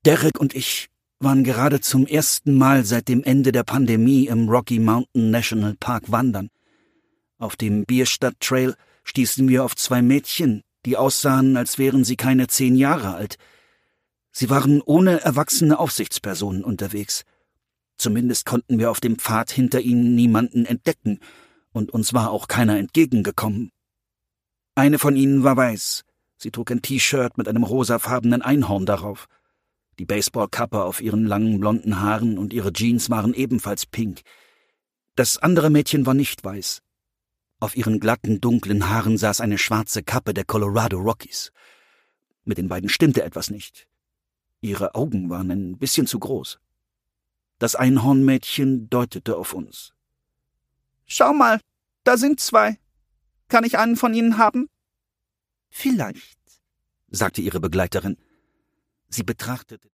Derek und ich waren gerade zum ersten Mal seit dem Ende der Pandemie im Rocky Mountain National Park wandern. Auf dem Bierstadt Trail stießen wir auf 2 Mädchen, die aussahen, als wären sie keine 10 Jahre alt. Sie waren ohne erwachsene Aufsichtspersonen unterwegs. Zumindest konnten wir auf dem Pfad hinter ihnen niemanden entdecken, und uns war auch keiner entgegengekommen. Eine von ihnen war weiß. Sie trug ein T-Shirt mit einem rosafarbenen Einhorn darauf. Die Baseballkappe auf ihren langen blonden Haaren und ihre Jeans waren ebenfalls pink. Das andere Mädchen war nicht weiß. Auf ihren glatten, dunklen Haaren saß eine schwarze Kappe der Colorado Rockies. Mit den beiden stimmte etwas nicht. Ihre Augen waren ein bisschen zu groß. Das Einhornmädchen deutete auf uns. »Schau mal, da sind 2. Kann ich einen von ihnen haben?« »Vielleicht«, sagte ihre Begleiterin. Sie betrachtete